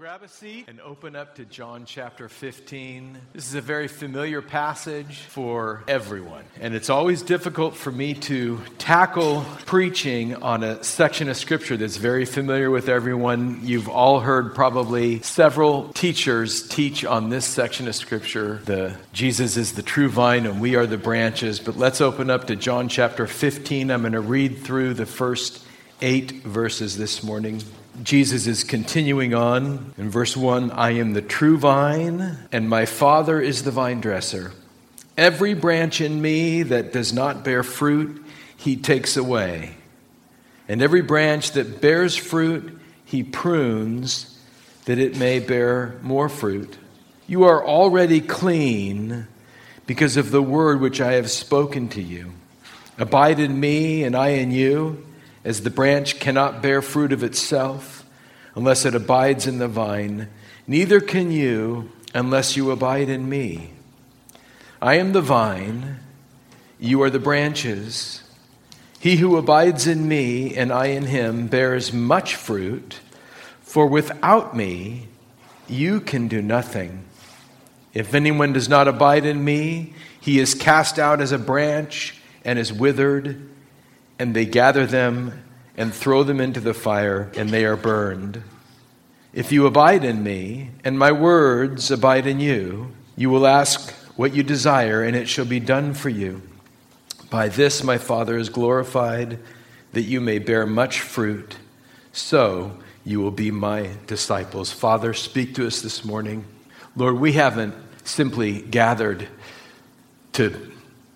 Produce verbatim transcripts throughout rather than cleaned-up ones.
Grab a seat and open up to John chapter fifteen. This is a very familiar passage for everyone. And it's always difficult for me to tackle preaching on a section of scripture that's very familiar with everyone. You've all heard probably several teachers teach on this section of scripture. The Jesus is the true vine and we are the branches. But let's open up to John chapter fifteen. I'm going to read through the first eight verses this morning. Jesus is continuing on in verse one, I am the true vine, and my Father is the vine dresser. Every branch in me that does not bear fruit, he takes away. And every branch that bears fruit, he prunes, that it may bear more fruit. You are already clean because of the word which I have spoken to you. Abide in me, and I in you. As the branch cannot bear fruit of itself unless it abides in the vine, neither can you unless you abide in me. I am the vine, you are the branches. He who abides in me and I in him bears much fruit, for without me you can do nothing. If anyone does not abide in me, he is cast out as a branch and is withered, and they gather them and throw them into the fire, and they are burned. If you abide in me, and my words abide in you, you will ask what you desire, and it shall be done for you. By this my Father is glorified, that you may bear much fruit, so you will be my disciples. Father, speak to us this morning. Lord, we haven't simply gathered to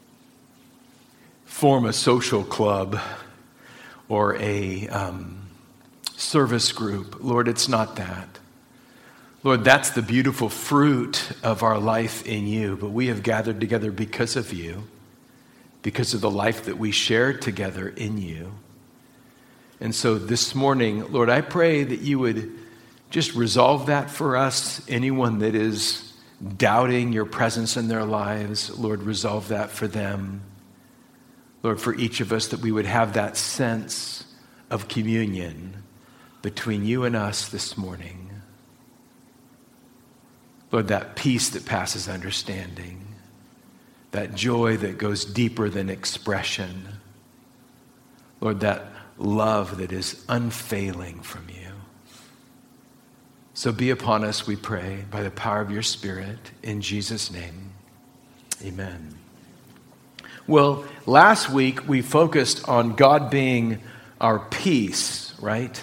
form a social club or a um, service group. Lord, it's not that. Lord, that's the beautiful fruit of our life in you, but we have gathered together because of you, because of the life that we share together in you. And so this morning, Lord, I pray that you would just resolve that for us. Anyone that is doubting your presence in their lives, Lord, resolve that for them. Lord, for each of us, that we would have that sense of communion between you and us this morning. Lord, that peace that passes understanding, that joy that goes deeper than expression. Lord, that love that is unfailing from you. So be upon us, we pray, by the power of your Spirit, in Jesus' name. Amen. Well, last week we focused on God being our peace, right?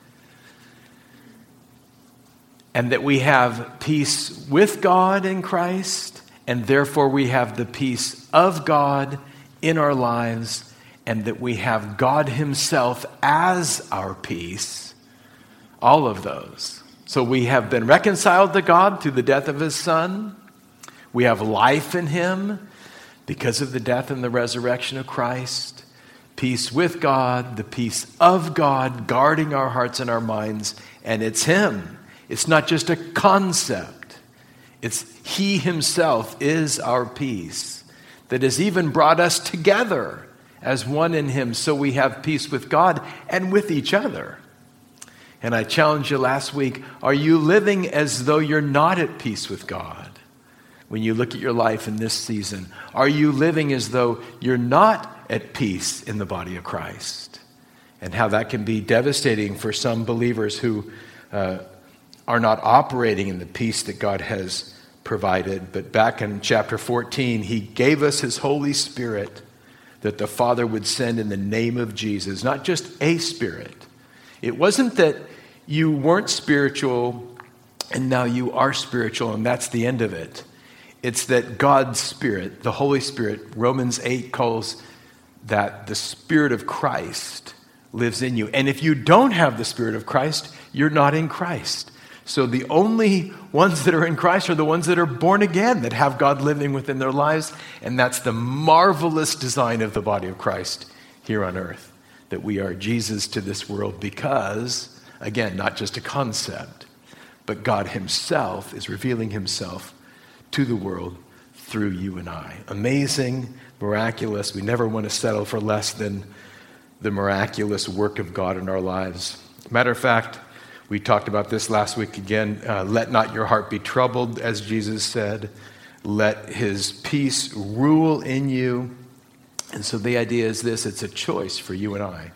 And that we have peace with God in Christ, and therefore we have the peace of God in our lives, and that we have God himself as our peace. All of those. So we have been reconciled to God through the death of his Son. We have life in him because of the death and the resurrection of Christ. Peace with God, the peace of God, guarding our hearts and our minds. And it's him. It's not just a concept. It's he himself is our peace that has even brought us together as one in him, so we have peace with God and with each other. And I challenged you last week, are you living as though you're not at peace with God? When you look at your life in this season, are you living as though you're not at peace in the body of Christ? And how that can be devastating for some believers who uh, are not operating in the peace that God has provided. But back in chapter fourteen, he gave us his Holy Spirit that the Father would send in the name of Jesus, not just a spirit. It wasn't that you weren't spiritual and now you are spiritual and that's the end of it. It's that God's Spirit, the Holy Spirit, Romans eight calls that the Spirit of Christ lives in you. And if you don't have the Spirit of Christ, you're not in Christ. So the only ones that are in Christ are the ones that are born again, that have God living within their lives. And that's the marvelous design of the body of Christ here on earth, that we are Jesus to this world because, again, not just a concept, but God himself is revealing himself to the world through you and I. Amazing, miraculous. We never want to settle for less than the miraculous work of God in our lives. Matter of fact, We talked about this last week again. Uh, let not your heart be troubled, as Jesus said. Let his peace rule in you. And so the idea is this: it's a choice for you and I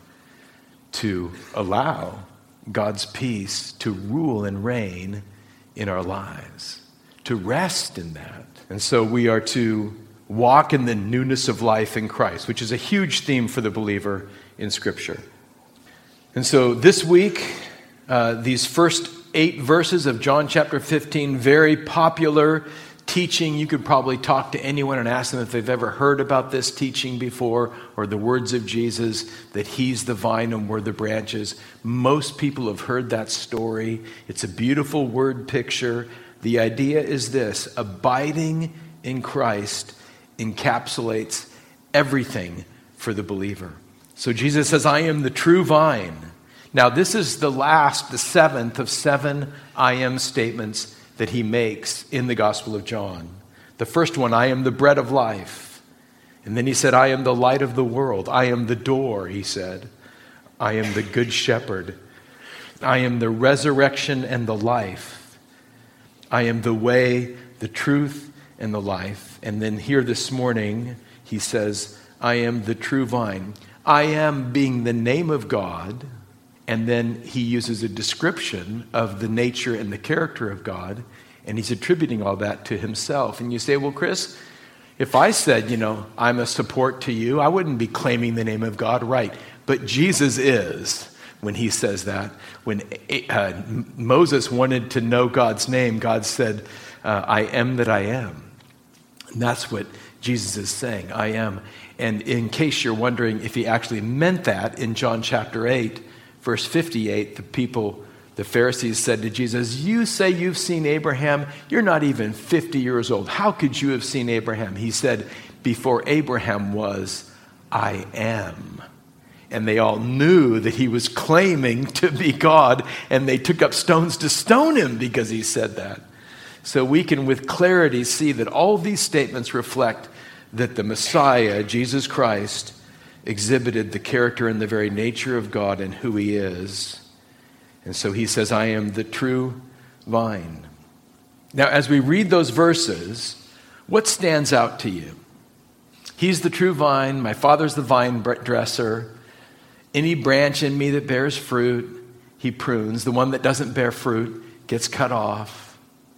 to allow God's peace to rule and reign in our lives, to rest in that. And so we are to walk in the newness of life in Christ, which is a huge theme for the believer in Scripture. And so this week, uh, these first eight verses of John chapter fifteen, very popular teaching. You could probably talk to anyone and ask them if they've ever heard about this teaching before, or the words of Jesus, that he's the vine and we're the branches. Most people have heard that story. It's a beautiful word picture. The idea is this: abiding in Christ encapsulates everything for the believer. So Jesus says, I am the true vine. Now this is the last, the seventh of seven I am statements that he makes in the Gospel of John. The first one, I am the bread of life. And then he said, I am the light of the world. I am the door, he said. I am the good shepherd. I am the resurrection and the life. I am the way, the truth, and the life. And then here this morning, he says, I am the true vine. I am being the name of God. And then he uses a description of the nature and the character of God, and he's attributing all that to himself. And you say, well, Chris, if I said, you know, I'm a support to you, I wouldn't be claiming the name of God, right? But Jesus is when he says that. When uh, Moses wanted to know God's name, God said, uh, I am that I am. And that's what Jesus is saying, I am. And in case you're wondering if he actually meant that, in John chapter eight, verse fifty-eight, the people, the Pharisees said to Jesus, you say you've seen Abraham. You're not even fifty years old. How could you have seen Abraham? He said, before Abraham was, I am. And they all knew that he was claiming to be God, and they took up stones to stone him because he said that. So we can with clarity see that all these statements reflect that the Messiah, Jesus Christ, exhibited the character and the very nature of God and who he is. And so he says, I am the true vine. Now, as we read those verses, what stands out to you? He's the true vine. My Father's the vine dresser. Any branch in me that bears fruit, he prunes. The one that doesn't bear fruit gets cut off.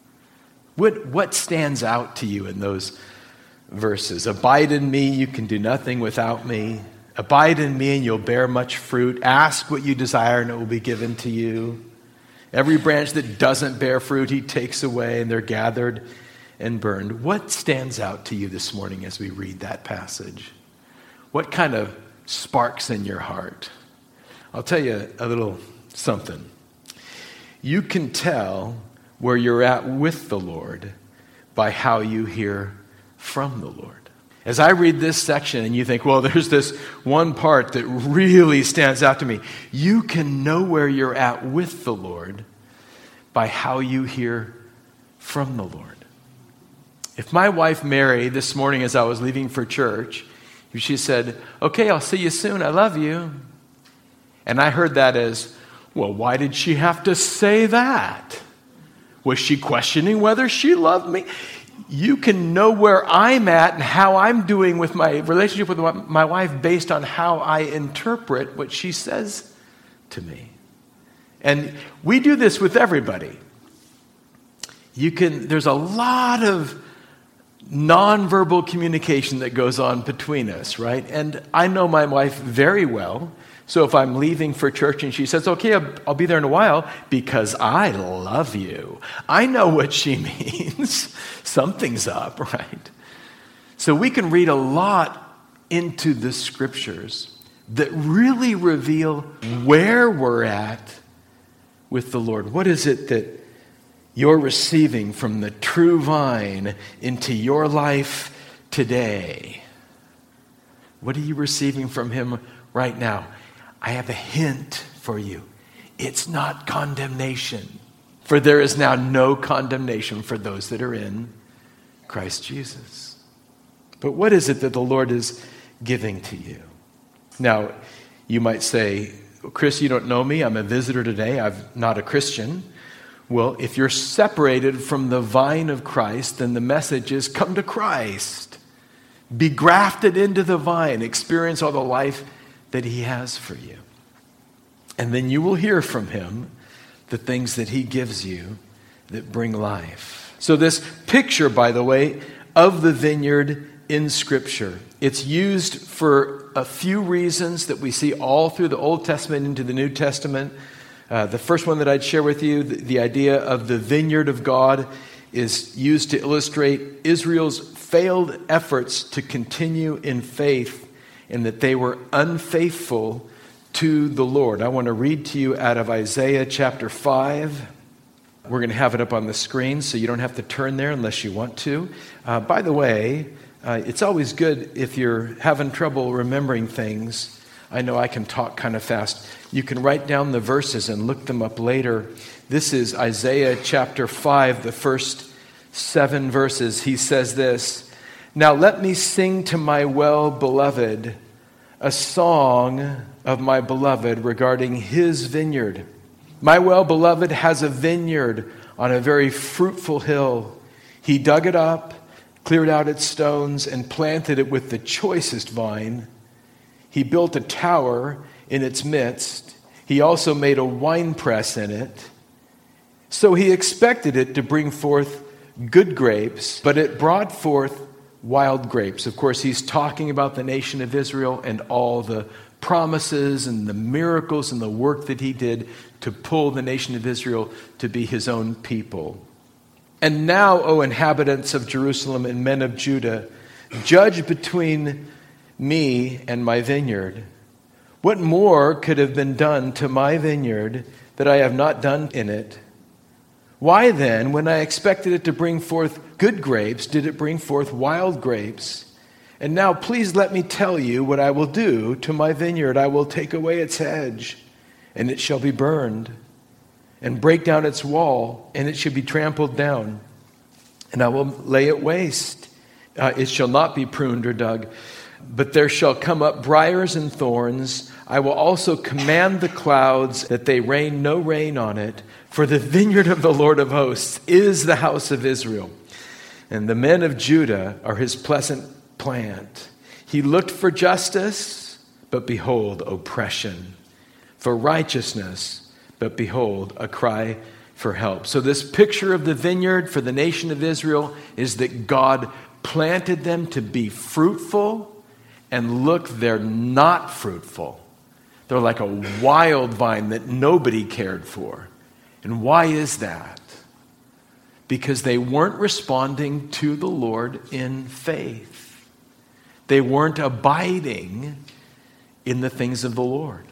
What, what stands out to you in those verses? Abide in me, you can do nothing without me. Abide in me and you'll bear much fruit. Ask what you desire and it will be given to you. Every branch that doesn't bear fruit, he takes away, and they're gathered and burned. What stands out to you this morning as we read that passage? What kind of sparks in your heart? I'll tell you a little something. You can tell where you're at with the Lord by how you hear from the Lord. As I read this section and you think, well, there's this one part that really stands out to me. You can know where you're at with the Lord by how you hear from the Lord. If my wife Mary, this morning as I was leaving for church, she said, okay, I'll see you soon. I love you. And I heard that as, well, why did she have to say that? Was she questioning whether she loved me? You can know where I'm at and how I'm doing with my relationship with my wife based on how I interpret what she says to me. And we do this with everybody. You can, there's a lot of nonverbal communication that goes on between us, right? And I know my wife very well. So if I'm leaving for church and she says, okay, I'll, I'll be there in a while because I love you, I know what she means. Something's up, right? So we can read a lot into the scriptures that really reveal where we're at with the Lord. What is it that you're receiving from the true vine into your life today? What are you receiving from him right now? I have a hint for you. It's not condemnation. For there is now no condemnation for those that are in Christ Jesus. But what is it that the Lord is giving to you? Now, you might say, Chris, you don't know me. I'm a visitor today. I'm not a Christian. Well, if you're separated from the vine of Christ, then the message is come to Christ. Be grafted into the vine. Experience all the life that he has for you. And then you will hear from him the things that he gives you that bring life. So this picture, by the way, of the vineyard in Scripture, it's used for a few reasons that we see all through the Old Testament into the New Testament. Uh, the first one that I'd share with you, the, the idea of the vineyard of God, is used to illustrate Israel's failed efforts to continue in faith and that they were unfaithful to the Lord. I want to read to you out of Isaiah chapter five. We're going to have it up on the screen, so you don't have to turn there unless you want to. Uh, by the way, uh, it's always good if you're having trouble remembering things. I know I can talk kind of fast. You can write down the verses and look them up later. This is Isaiah chapter five, the first seven verses. He says this, "Now let me sing to my well-beloved a song of my beloved regarding his vineyard. My well-beloved has a vineyard on a very fruitful hill. He dug it up, cleared out its stones, and planted it with the choicest vine. He built a tower in its midst. He also made a winepress in it. So he expected it to bring forth good grapes, but it brought forth wild grapes." Of course, he's talking about the nation of Israel and all the promises and the miracles and the work that he did to pull the nation of Israel to be his own people. "And now, O inhabitants of Jerusalem and men of Judah, judge between me and my vineyard. What more could have been done to my vineyard that I have not done in it? Why then, when I expected it to bring forth good grapes, did it bring forth wild grapes? And now please let me tell you what I will do to my vineyard. I will take away its hedge, and it shall be burned, and break down its wall, and it shall be trampled down. And I will lay it waste. Uh, it shall not be pruned or dug, but there shall come up briars and thorns. I will also command the clouds that they rain no rain on it. For the vineyard of the Lord of hosts is the house of Israel, and the men of Judah are his pleasant plant. He looked for justice, but behold, oppression. For righteousness, but behold, a cry for help." So this picture of the vineyard for the nation of Israel is that God planted them to be fruitful, and look, they're not fruitful. They're like a wild vine that nobody cared for. And why is that? Because they weren't responding to the Lord in faith. They weren't abiding in the things of the Lord.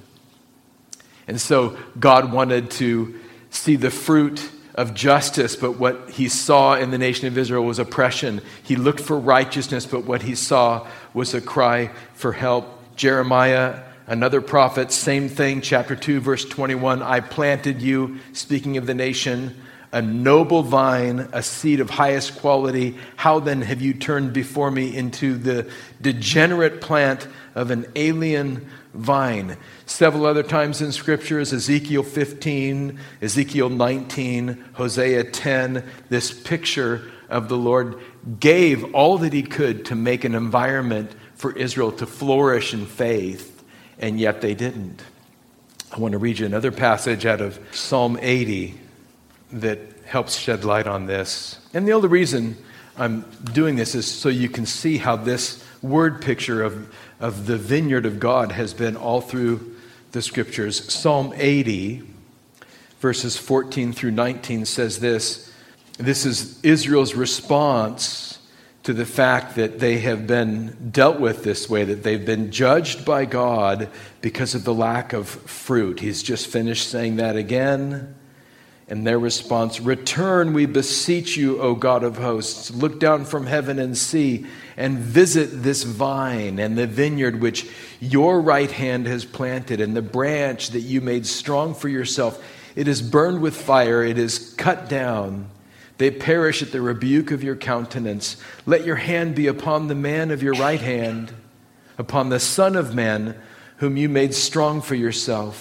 And so God wanted to see the fruit of justice, but what he saw in the nation of Israel was oppression. He looked for righteousness, but what he saw was a cry for help. Jeremiah, another prophet, same thing, chapter two, verse twenty-one, "I planted you," speaking of the nation, "a noble vine, a seed of highest quality. How then have you turned before me into the degenerate plant of an alien vine?" Several other times in scriptures, Ezekiel fifteen, Ezekiel nineteen, Hosea ten, this picture of the Lord gave all that he could to make an environment for Israel to flourish in faith, and yet they didn't. I want to read you another passage out of Psalm eighty that helps shed light on this. And the only reason I'm doing this is so you can see how this word picture of, of the vineyard of God has been all through the scriptures. Psalm eighty, verses fourteen through nineteen says this. This is Israel's response to the fact that they have been dealt with this way, that they've been judged by God because of the lack of fruit. He's just finished saying that again. And their response, "Return, we beseech you, O God of hosts. Look down from heaven and see, and visit this vine and the vineyard which your right hand has planted, and the branch that you made strong for yourself. It is burned with fire, it is cut down. They perish at the rebuke of your countenance. Let your hand be upon the man of your right hand, upon the Son of Man, whom you made strong for yourself.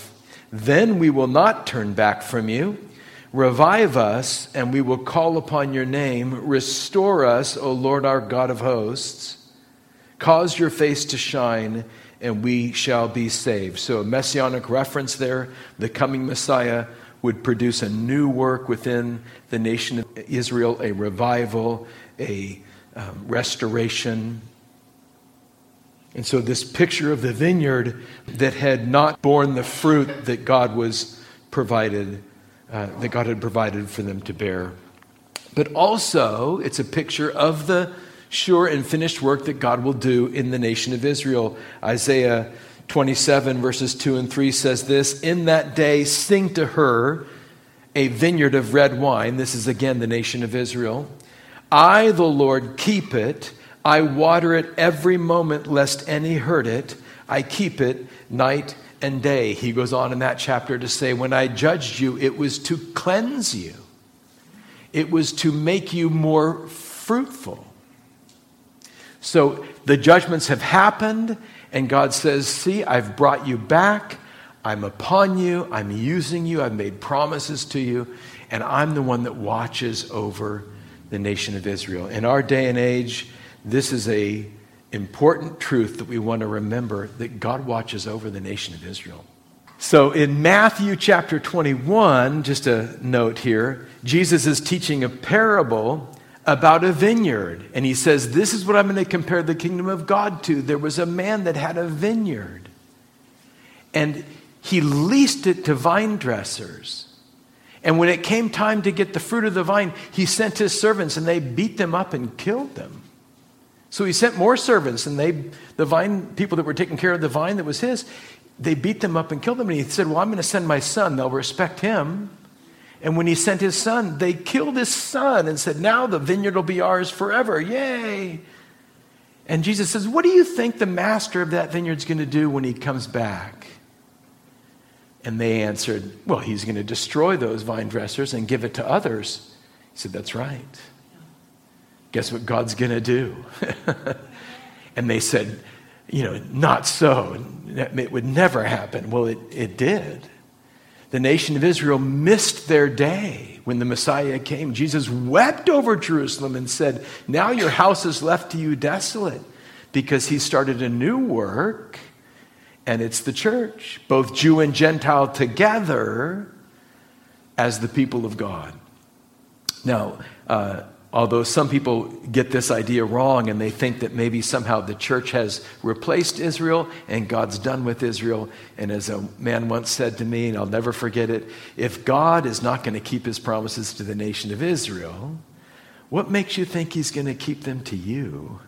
Then we will not turn back from you. Revive us, and we will call upon your name. Restore us, O Lord our God of hosts. Cause your face to shine, and we shall be saved. So a messianic reference there. The coming Messiah would produce a new work within the nation of Israel, a revival, a um, restoration. And so this picture of the vineyard that had not borne the fruit that God was provided, uh, that God had provided for them to bear. But also, it's a picture of the sure and finished work that God will do in the nation of Israel. Isaiah twenty-seven verses two and three says this, "In that day sing to her a vineyard of red wine." This is again the nation of Israel. "I, the Lord, keep it. I water it every moment lest any hurt it. I keep it night and day." He goes on in that chapter to say, when I judged you, it was to cleanse you. It was to make you more fruitful. So the judgments have happened, and God says, see, I've brought you back. I'm upon you. I'm using you. I've made promises to you. And I'm the one that watches over the nation of Israel. In our day and age, this is a important truth that we want to remember, that God watches over the nation of Israel. So in Matthew chapter twenty-one, just a note here, Jesus is teaching a parable about a vineyard. And he says, this is what I'm going to compare the kingdom of God to. There was a man that had a vineyard, and he leased it to vine dressers. And when it came time to get the fruit of the vine, he sent his servants, and they beat them up and killed them. So he sent more servants, and they, the vine people that were taking care of the vine that was his, they beat them up and killed them. And he said, well, I'm going to send my son. They'll respect him. And when he sent his son, they killed his son and said, now the vineyard will be ours forever. Yay. And Jesus says, what do you think the master of that vineyard is going to do when he comes back? And they answered, well, he's going to destroy those vine dressers and give it to others. He said, that's right. Guess what God's going to do? And they said, you know, not so. It would never happen. Well, it, it did. The nation of Israel missed their day when the Messiah came. Jesus wept over Jerusalem and said, now your house is left to you desolate, because he started a new work, and it's the church, both Jew and Gentile together as the people of God. Now, uh, although some people get this idea wrong and they think that maybe somehow the church has replaced Israel and God's done with Israel. And as a man once said to me, and I'll never forget it, if God is not going to keep his promises to the nation of Israel, what makes you think he's going to keep them to you?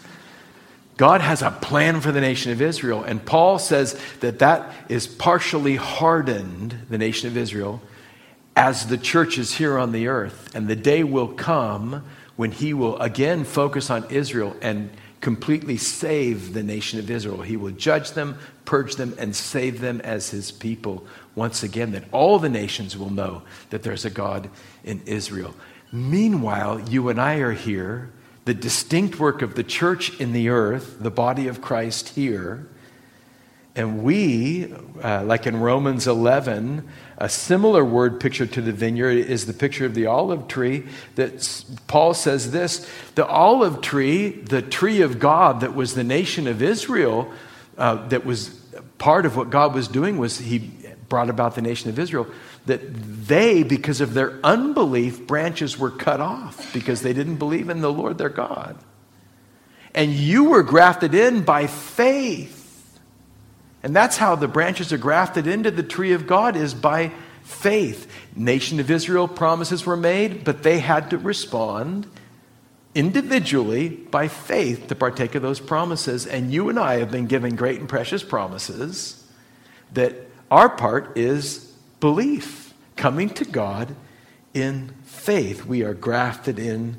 God has a plan for the nation of Israel. And Paul says that that is partially hardened, the nation of Israel, as the church is here on the earth. And the day will come when he will again focus on Israel and completely save the nation of Israel. He will judge them, purge them, and save them as his people once again, that all the nations will know that there's a God in Israel. Meanwhile, you and I are here, the distinct work of the church in the earth, the body of Christ here. And we, uh, like in Romans eleven, a similar word picture to the vineyard is the picture of the olive tree. That Paul says this, the olive tree, the tree of God that was the nation of Israel, uh, that was part of what God was doing, was he brought about the nation of Israel, that they, because of their unbelief, branches were cut off because they didn't believe in the Lord their God. And you were grafted in by faith. And that's how the branches are grafted into the tree of God, is by faith. Nation of Israel promises were made, but they had to respond individually by faith to partake of those promises. And you and I have been given great and precious promises that our part is belief, coming to God in faith. We are grafted in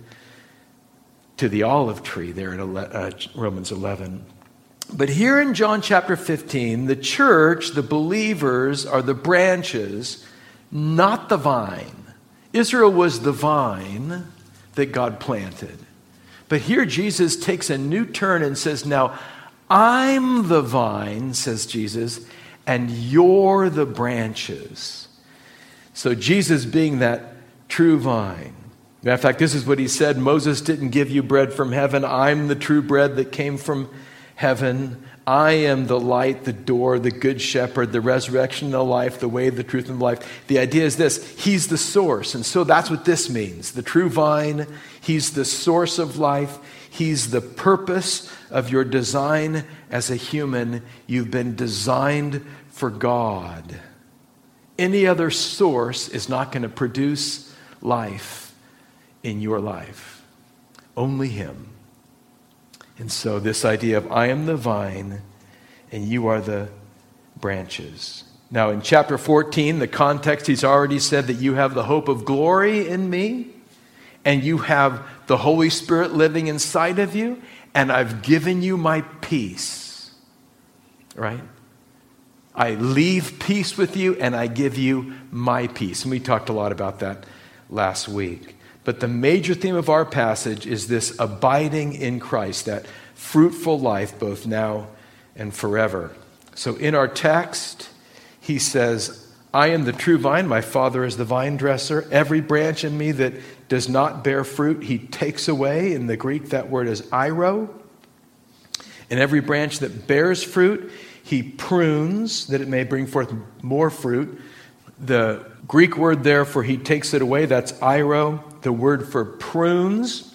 to the olive tree there in Romans eleven. But here in John chapter fifteen, the church, the believers, are the branches, not the vine. Israel was the vine that God planted. But here Jesus takes a new turn and says, now, I'm the vine, says Jesus, and you're the branches. So Jesus being that true vine. Matter of fact, this is what he said: Moses didn't give you bread from heaven. I'm the true bread that came from heaven. I am the light, the door, the good shepherd, the resurrection and the life, the way, the truth, and the life. The idea is this: he's the source. And so that's what this means. The true vine, he's the source of life. He's the purpose of your design as a human. You've been designed for God. Any other source is not going to produce life in your life. Only him. And so this idea of I am the vine and you are the branches. Now in chapter fourteen, the context, he's already said that you have the hope of glory in me, and you have the Holy Spirit living inside of you, and I've given you my peace. Right? I leave peace with you and I give you my peace. And we talked a lot about that last week. But the major theme of our passage is this abiding in Christ, that fruitful life both now and forever. So in our text, he says, I am the true vine, my Father is the vine dresser. Every branch in me that does not bear fruit, he takes away. In the Greek, that word is airo. And every branch that bears fruit, he prunes, that it may bring forth more fruit. The Greek word there for he takes it away, that's airo. The word for prunes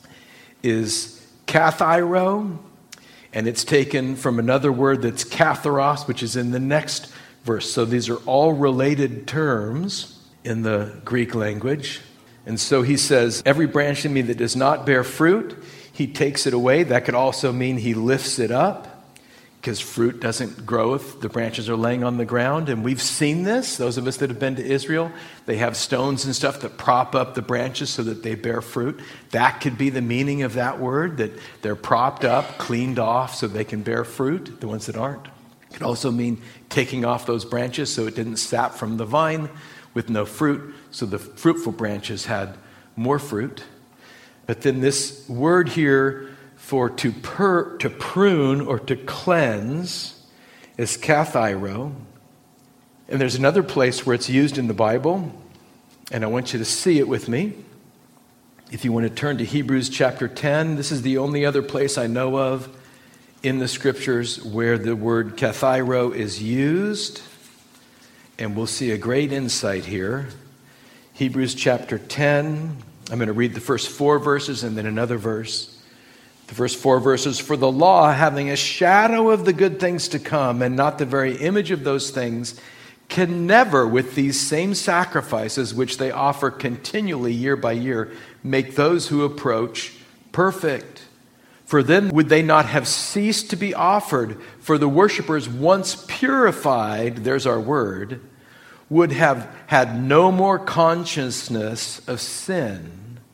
is kathairo, and it's taken from another word that's katharos, which is in the next verse. So these are all related terms in the Greek language. And so he says, every branch in me that does not bear fruit, he takes it away. That could also mean he lifts it up, because fruit doesn't grow if the branches are laying on the ground. And we've seen this. Those of us that have been to Israel, they have stones and stuff that prop up the branches so that they bear fruit. That could be the meaning of that word, that they're propped up, cleaned off so they can bear fruit, the ones that aren't. It could also mean taking off those branches so it didn't sap from the vine with no fruit, so the fruitful branches had more fruit. But then this word here for to per, to prune or to cleanse is kathairo. And there's another place where it's used in the Bible, and I want you to see it with me. If you want to turn to Hebrews chapter ten, this is the only other place I know of in the scriptures where the word kathairo is used. And we'll see a great insight here. Hebrews chapter ten. I'm going to read the first four verses and then another verse. The first four verses, for the law, having a shadow of the good things to come and not the very image of those things, can never, with these same sacrifices which they offer continually year by year, make those who approach perfect. For then would they not have ceased to be offered, for the worshipers once purified, there's our word, would have had no more consciousness of sin.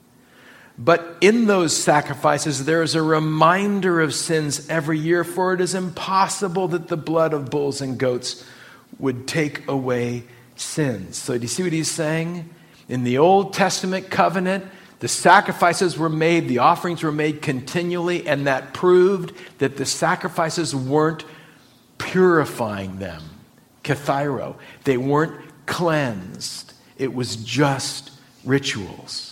But in those sacrifices, there is a reminder of sins every year, for it is impossible that the blood of bulls and goats would take away sins. So do you see what he's saying? In the Old Testament covenant, the sacrifices were made, the offerings were made continually, and that proved that the sacrifices weren't purifying them. Kathairo. They weren't cleansed. It was just rituals.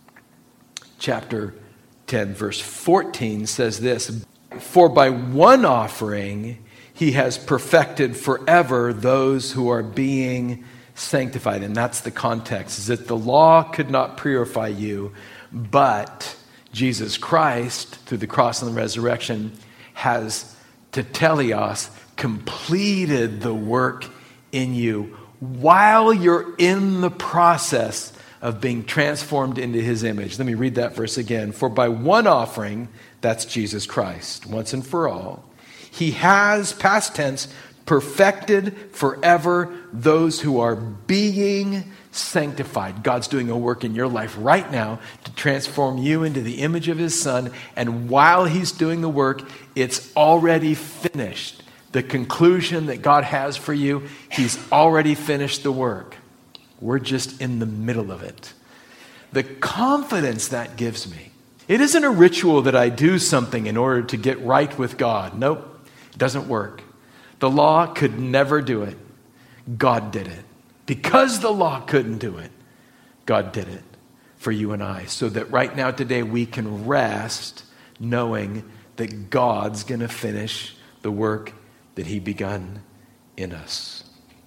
Chapter ten, verse fourteen says this, for by one offering he has perfected forever those who are being sanctified. And that's the context, is that the law could not purify you, but Jesus Christ, through the cross and the resurrection, has tetelios, completed the work in you while you're in the process of being transformed into his image. Let me read that verse again. For by one offering, that's Jesus Christ, once and for all, he has, past tense, perfected forever those who are being sanctified. God's doing a work in your life right now to transform you into the image of his Son. And while he's doing the work, it's already finished. The conclusion that God has for you, he's already finished the work. We're just in the middle of it. The confidence that gives me. It isn't a ritual that I do something in order to get right with God. Nope, it doesn't work. The law could never do it. God did it. Because the law couldn't do it, God did it for you and I. So that right now today we can rest knowing that God's going to finish the work that he begun in us.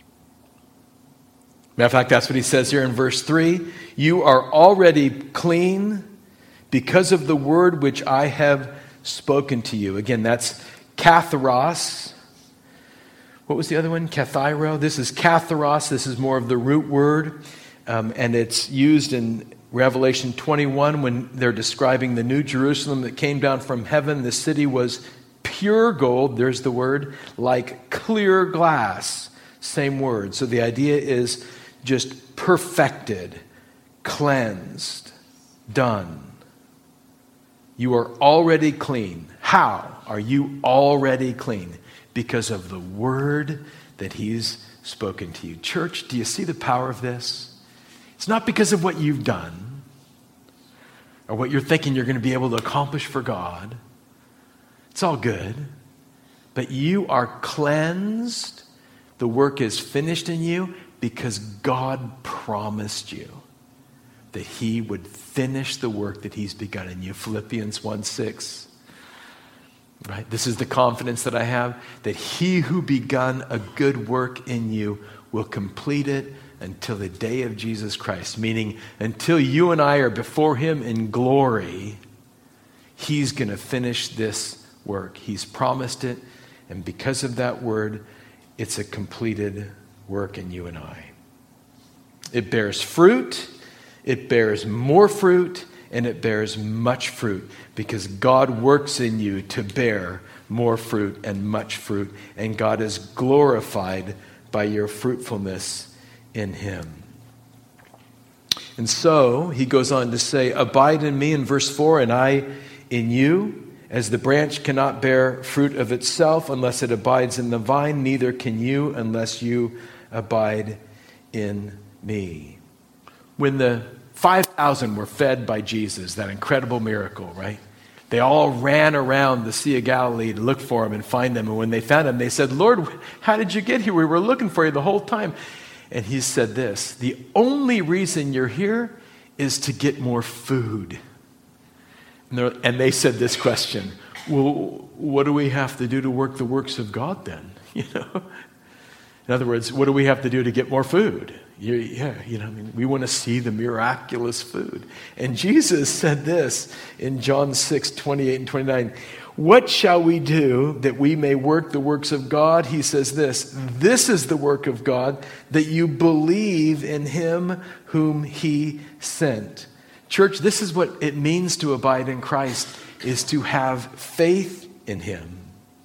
Matter of fact, that's what he says here in verse three. You are already clean because of the word which I have spoken to you. Again, that's katharos. What was the other one? Kathairo. This is katharos. This is more of the root word. Um, and it's used in Revelation twenty-one when they're describing the New Jerusalem that came down from heaven. The city was pure gold. There's the word. Like clear glass. Same word. So the idea is just perfected, cleansed, done. You are already clean. How are you already clean? Because of the word that he's spoken to you. Church, do you see the power of this? It's not because of what you've done or what you're thinking you're going to be able to accomplish for God. It's all good. But you are cleansed. The work is finished in you because God promised you that he would finish the work that he's begun in you. Philippians one six. Right? This is the confidence that I have, that he who begun a good work in you will complete it until the day of Jesus Christ. Meaning, until you and I are before him in glory, he's going to finish this work. He's promised it, and because of that word, it's a completed work in you and I. It bears fruit, it bears more fruit, and it bears much fruit because God works in you to bear more fruit and much fruit, and God is glorified by your fruitfulness in him. And so he goes on to say, abide in me in verse four, and I in you. As the branch cannot bear fruit of itself unless it abides in the vine, neither can you unless you abide in me. When the five thousand were fed by Jesus, that incredible miracle, right? They all ran around the Sea of Galilee to look for him and find them. And when they found him, they said, Lord, how did you get here? We were looking for you the whole time. And he said this, the only reason you're here is to get more food. And they said this question, well, what do we have to do to work the works of God then? You know, in other words, what do we have to do to get more food? You, yeah, you know, I mean, we want to see the miraculous food. And Jesus said this in John six, twenty-eight and twenty-nine. What shall we do that we may work the works of God? He says this, this is the work of God, that you believe in him whom he sent. Church, this is what it means to abide in Christ, is to have faith in him.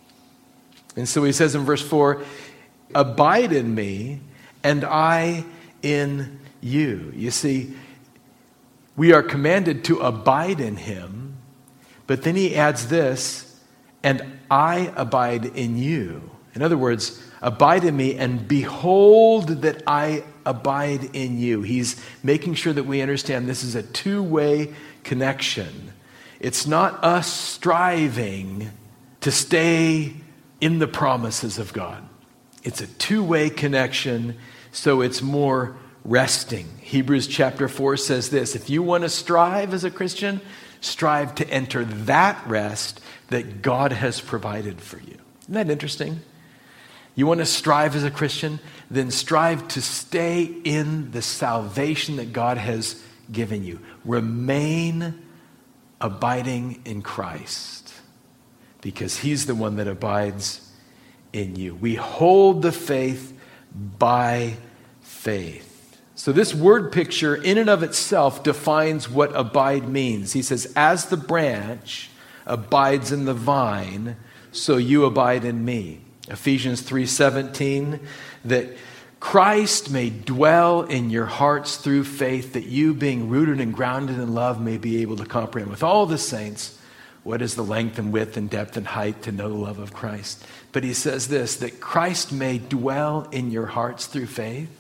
And so he says in verse four, abide in me and I in you. You see, we are commanded to abide in him, but then he adds this, and I abide in you. In other words, abide in me and behold that I abide in you. He's making sure that we understand this is a two-way connection. It's not us striving to stay in the promises of God. It's a two-way connection, so it's more resting. Hebrews chapter four says this, if you want to strive as a Christian, strive to enter that rest that God has provided for you. Isn't that interesting? You want to strive as a Christian? Then strive to stay in the salvation that God has given you. Remain abiding in Christ because he's the one that abides in you. We hold the faith by faith. So this word picture in and of itself defines what abide means. He says, as the branch abides in the vine, so you abide in me. Ephesians three seventeen, that Christ may dwell in your hearts through faith, that you, being rooted and grounded in love, may be able to comprehend with all the saints what is the length and width and depth and height to know the love of Christ. But he says this, that Christ may dwell in your hearts through faith.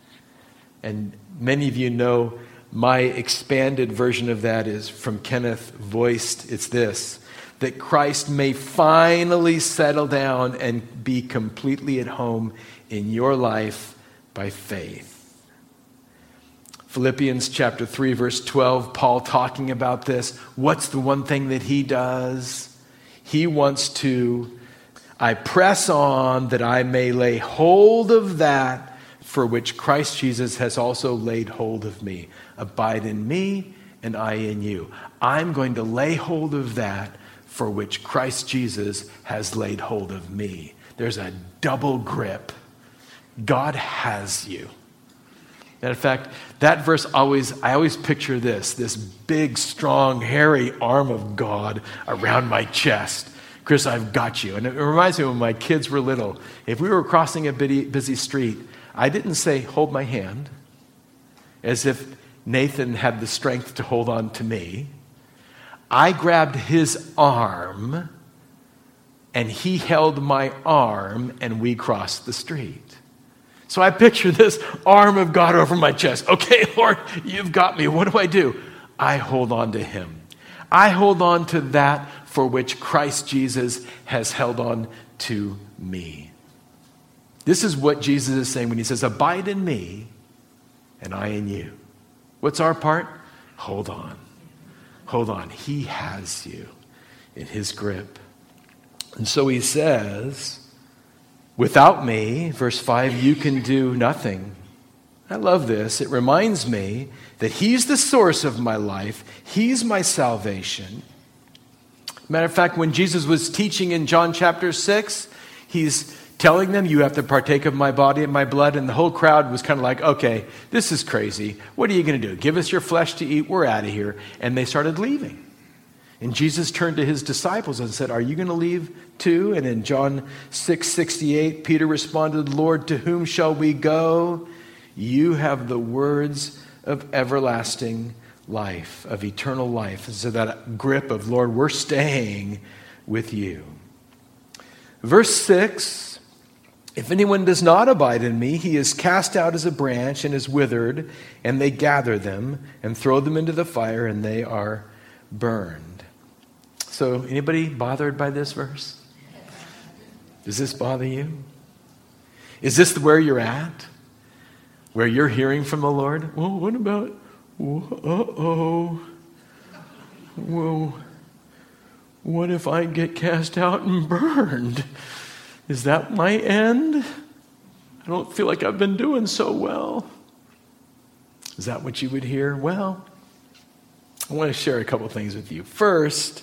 And many of you know my expanded version of that is from Kenneth Voist. It's this, that Christ may finally settle down and be completely at home in your life by faith. Philippians chapter three, verse twelve, Paul talking about this. What's the one thing that he does? He wants to, I press on that I may lay hold of that for which Christ Jesus has also laid hold of me. Abide in me and I in you. I'm going to lay hold of that for which Christ Jesus has laid hold of me. There's a double grip. God has you. Matter of fact, that verse always, I always picture this, this big, strong, hairy arm of God around my chest. Chris, I've got you. And it reminds me when my kids were little. If we were crossing a busy street, I didn't say, hold my hand, as if Nathan had the strength to hold on to me. I grabbed his arm, and he held my arm, and we crossed the street. So I picture this arm of God over my chest. Okay, Lord, you've got me. What do I do? I hold on to him. I hold on to that for which Christ Jesus has held on to me. This is what Jesus is saying when he says, abide in me and I in you. What's our part? Hold on. Hold on. He has you in his grip. And so he says, without me, verse five, you can do nothing. I love this. It reminds me that he's the source of my life. He's my salvation. Matter of fact, when Jesus was teaching in John chapter six, he's telling them, you have to partake of my body and my blood. And the whole crowd was kind of like, okay, this is crazy. What are you going to do? Give us your flesh to eat. We're out of here. And they started leaving. And Jesus turned to his disciples and said, are you going to leave too? And in John six sixty-eight, Peter responded, Lord, to whom shall we go? You have the words of everlasting life, of eternal life. And so that grip of, Lord, we're staying with you. Verse six, if anyone does not abide in me, he is cast out as a branch and is withered, and they gather them and throw them into the fire, and they are burned. So, anybody bothered by this verse? Does this bother you? Is this where you're at? Where you're hearing from the Lord? Well, what about, uh-oh, well, what if I get cast out and burned? Is that my end? I don't feel like I've been doing so well. Is that what you would hear? Well, I want to share a couple things with you. First,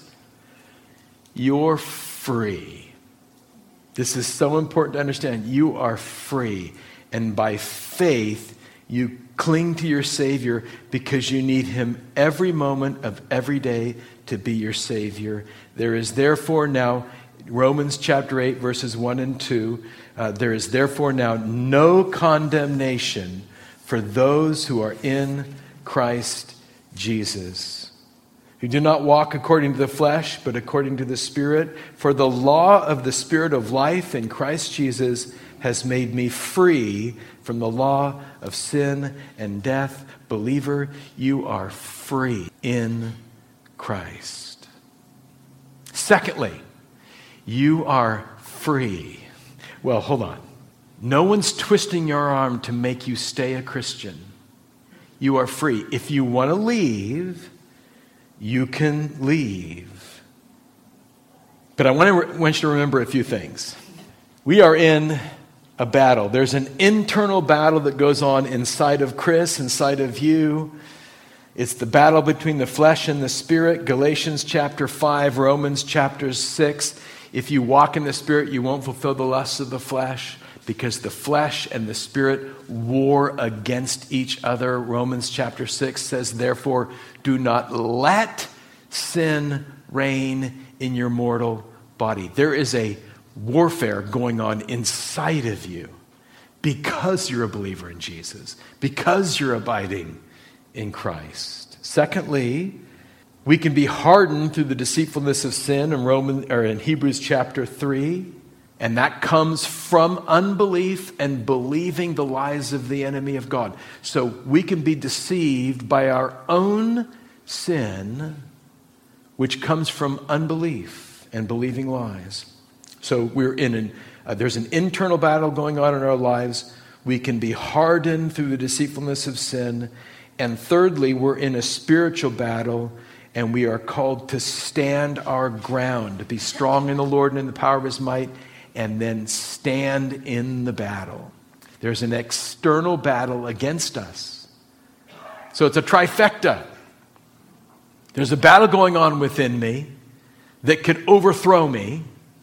you're free. This is so important to understand. You are free. And by faith, you cling to your Savior because you need him every moment of every day to be your Savior. There is therefore now, Romans chapter eight, verses one and two, uh, there is therefore now no condemnation for those who are in Christ Jesus, who do not walk according to the flesh, but according to the Spirit. For the law of the Spirit of life in Christ Jesus has made me free from the law of sin and death. Believer, you are free in Christ. Secondly, you are free. Well, hold on. No one's twisting your arm to make you stay a Christian. You are free. If you want to leave, you can leave. But I want, to re- want you to remember a few things. We are in a battle. There's an internal battle that goes on inside of Chris, inside of you. It's the battle between the flesh and the spirit. Galatians chapter five, Romans chapter six. If you walk in the Spirit, you won't fulfill the lusts of the flesh, because the flesh and the Spirit war against each other. Romans chapter six says, therefore, do not let sin reign in your mortal body. There is a warfare going on inside of you because you're a believer in Jesus, because you're abiding in Christ. Secondly, we can be hardened through the deceitfulness of sin in Roman or in Hebrews chapter three. And that comes from unbelief and believing the lies of the enemy of God. So we can be deceived by our own sin which comes from unbelief and believing lies. So we're in an, uh, there's an internal battle going on in our lives. We can be hardened through the deceitfulness of sin. And thirdly, we're in a spiritual battle, and we are called to stand our ground, to be strong in the Lord and in the power of his might, and then stand in the battle. There's an external battle against us. So it's a trifecta. There's a battle going on within me that could overthrow me,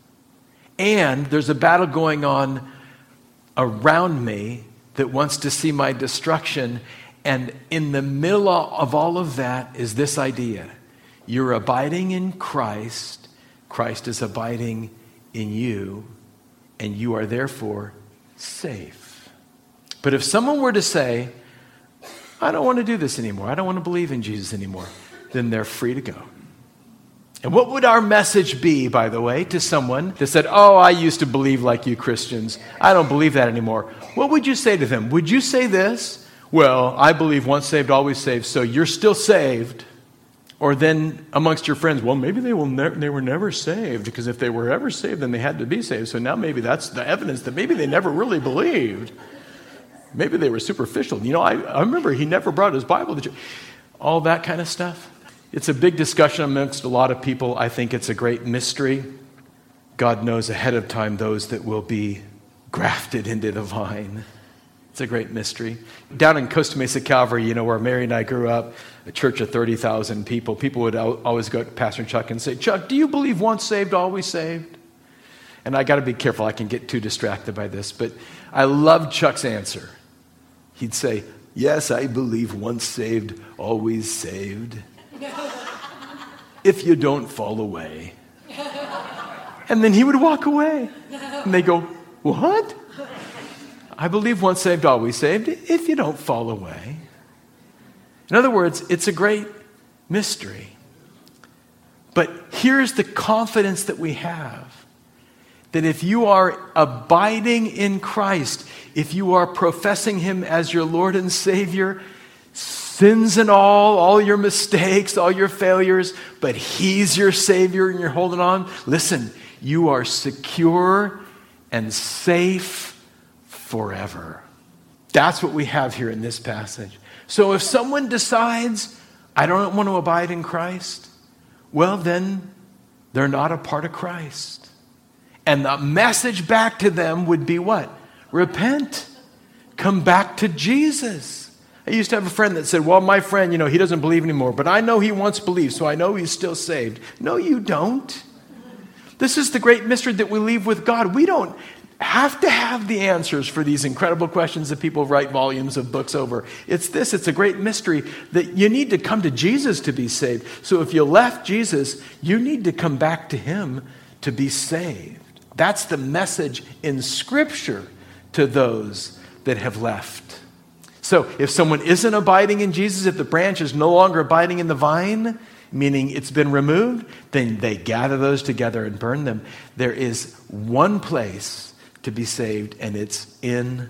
and there's a battle going on around me that wants to see my destruction. And in the middle of all of that is this idea. You're abiding in Christ. Christ is abiding in you, and you are therefore safe. But if someone were to say, I don't want to do this anymore, I don't want to believe in Jesus anymore, then they're free to go. And what would our message be, by the way, to someone that said, oh, I used to believe like you Christians. I don't believe that anymore. What would you say to them? Would you say this? Well, I believe once saved, always saved, so you're still saved. Or then amongst your friends, well, maybe they will ne- they were never saved, because if they were ever saved, then they had to be saved. So now maybe that's the evidence that maybe they never really believed. Maybe they were superficial. You know, I, I remember he never brought his Bible to church. All that kind of stuff. It's a big discussion amongst a lot of people. I think it's a great mystery. God knows ahead of time those that will be grafted into the vine. It's a great mystery. Down in Costa Mesa Calvary, you know, where Mary and I grew up, a church of thirty thousand people, people would always go to Pastor Chuck and say, Chuck, do you believe once saved, always saved? And I got to be careful. I can get too distracted by this. But I love Chuck's answer. He'd say, yes, I believe once saved, always saved. If you don't fall away. And then he would walk away. And they go, what? I believe once saved, always saved, if you don't fall away. In other words, it's a great mystery. But here's the confidence that we have. That if you are abiding in Christ, if you are professing him as your Lord and Savior, sins and all, all your mistakes, all your failures, but he's your Savior and you're holding on, listen, you are secure and safe forever. That's what we have here in this passage. So if someone decides, I don't want to abide in Christ, well then, they're not a part of Christ. And the message back to them would be what? Repent. Come back to Jesus. I used to have a friend that said, well, my friend, you know, he doesn't believe anymore, but I know he once believed, so I know he's still saved. No, you don't. This is the great mystery that we leave with God. We don't have to have the answers for these incredible questions that people write volumes of books over. It's this, it's a great mystery that you need to come to Jesus to be saved. So if you left Jesus, you need to come back to him to be saved. That's the message in Scripture to those that have left. So if someone isn't abiding in Jesus, if the branch is no longer abiding in the vine, meaning it's been removed, then they gather those together and burn them. There is one place to be saved, and it's in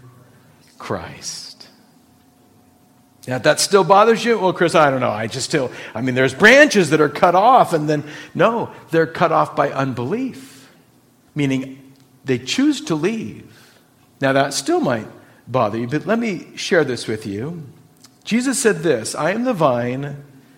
Christ. Now, if that still bothers you, well, Chris, I don't know. I just still, I mean, there's branches that are cut off, and then, no, they're cut off by unbelief, meaning they choose to leave. Now, that still might bother you, but let me share this with you. Jesus said this, I am the vine,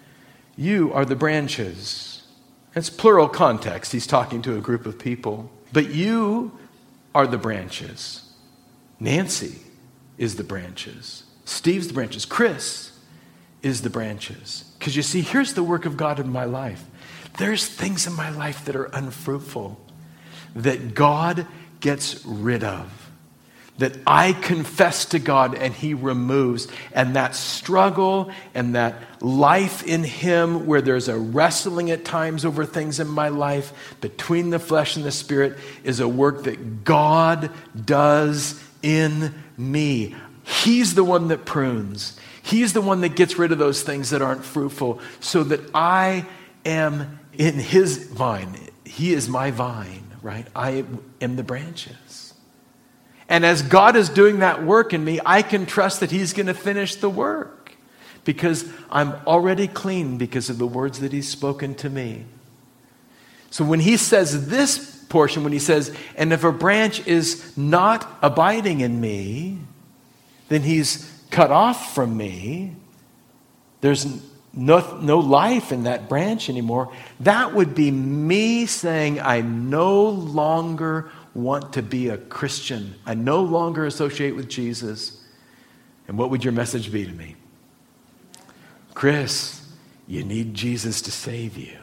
you are the branches. It's plural context. He's talking to a group of people. But you are the branches. Nancy is the branches. Steve's the branches. Chris is the branches. Because you see, here's the work of God in my life. There's things in my life that are unfruitful that God gets rid of. That I confess to God and he removes. And that struggle and that life in him where there's a wrestling at times over things in my life between the flesh and the spirit is a work that God does in me. He's the one that prunes. He's the one that gets rid of those things that aren't fruitful so that I am in his vine. He is my vine, right? I am the branches. And as God is doing that work in me, I can trust that he's going to finish the work. because I'm already clean because of the words that he's spoken to me. So when he says this portion, when he says, and if a branch is not abiding in me, then he's cut off from me. There's no, no life in that branch anymore. That would be me saying, I no longer want to be a Christian. I no longer associate with Jesus. And what would your message be to me? Chris, you need Jesus to save you.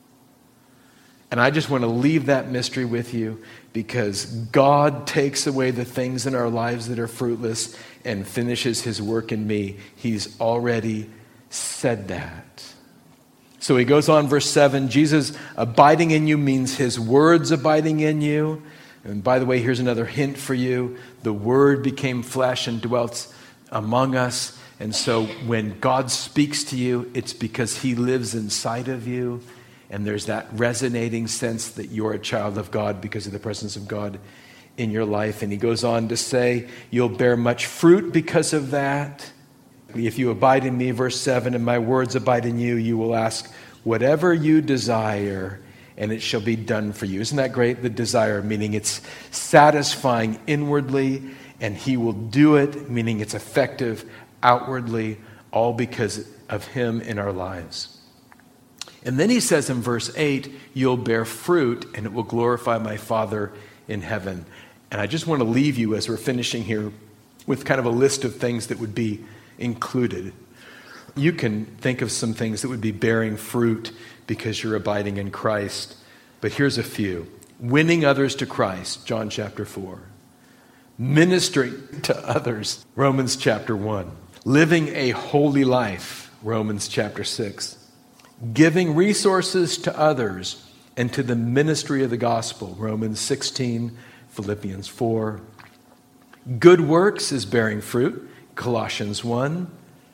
And I just want to leave that mystery with you, because God takes away the things in our lives that are fruitless and finishes his work in me. He's already said that. So he goes on, verse seven, Jesus abiding in you means his words abiding in you. And by the way, here's another hint for you. The Word became flesh and dwelt among us. And so when God speaks to you, it's because he lives inside of you. And there's that resonating sense that you're a child of God because of the presence of God in your life. And he goes on to say, you'll bear much fruit because of that. If you abide in me, verse seven, and my words abide in you, you will ask whatever you desire, and it shall be done for you. Isn't that great? The desire, meaning it's satisfying inwardly, and he will do it, meaning it's effective outwardly, all because of him in our lives. And then he says in verse eight, you'll bear fruit, and it will glorify my Father in heaven. And I just want to leave you, as we're finishing here, with kind of a list of things that would be included. You can think of some things that would be bearing fruit because you're abiding in Christ. But here's a few. Winning others to Christ, John chapter four. Ministering to others, Romans chapter one. Living a holy life, Romans chapter six. Giving resources to others and to the ministry of the gospel, Romans sixteen, Philippians four. Good works is bearing fruit, Colossians one.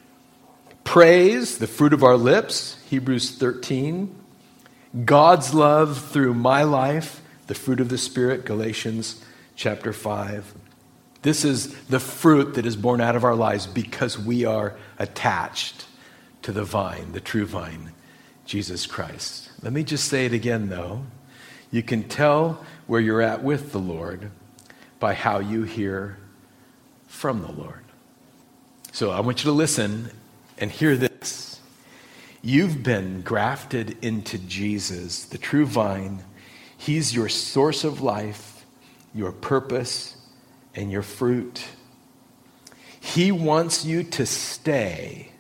Praise, the fruit of our lips, Hebrews thirteen. God's love through my life, the fruit of the Spirit, Galatians chapter five. This is the fruit that is born out of our lives because we are attached to the vine, the true vine, Jesus Christ. Let me just say it again, though. You can tell where you're at with the Lord by how you hear from the Lord. So I want you to listen and hear this. You've been grafted into Jesus, the true vine. He's your source of life, your purpose, and your fruit. He wants you to stay.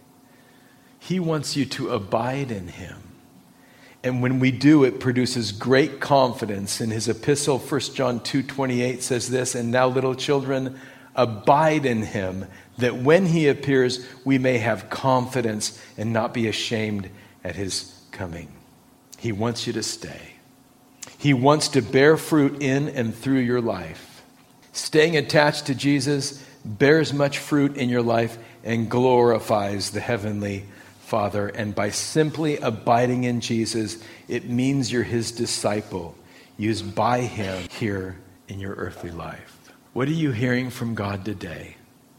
He wants you to abide in him. And when we do, it produces great confidence. In his epistle, First John two twenty-eight says this, and now little children, abide in him, that when he appears, we may have confidence and not be ashamed at his coming. He wants you to stay. He wants to bear fruit in and through your life. Staying attached to Jesus bears much fruit in your life and glorifies the heavenly Father. And by simply abiding in Jesus, it means you're his disciple, used by him here in your earthly life. What are you hearing from God today?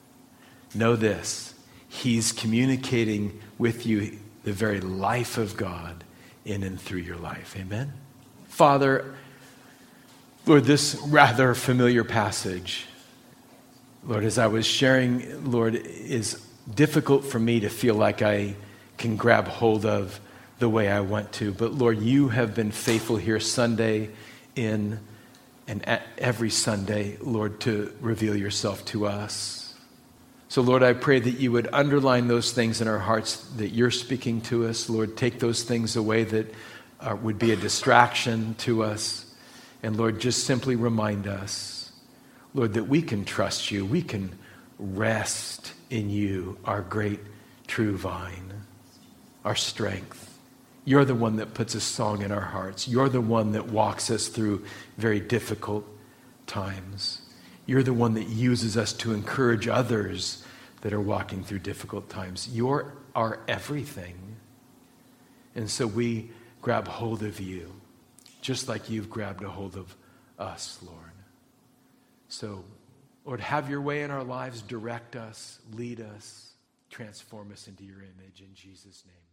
Know this, he's communicating with you the very life of God in and through your life. Amen? Father, Lord, this rather familiar passage, Lord, as I was sharing, Lord, is difficult for me to feel like I can grab hold of the way I want to. But Lord, you have been faithful here Sunday in and every Sunday, Lord, to reveal yourself to us. So Lord, I pray that you would underline those things in our hearts that you're speaking to us. Lord, take those things away that uh, would be a distraction to us. And Lord, just simply remind us, Lord, that we can trust you. We can rest in you, our great true vine, our strength. You're the one that puts a song in our hearts. You're the one that walks us through very difficult times. You're the one that uses us to encourage others that are walking through difficult times. You're our everything. And so we grab hold of you, just like you've grabbed a hold of us, Lord. So, Lord, have your way in our lives. Direct us, lead us, transform us into your image in Jesus' name.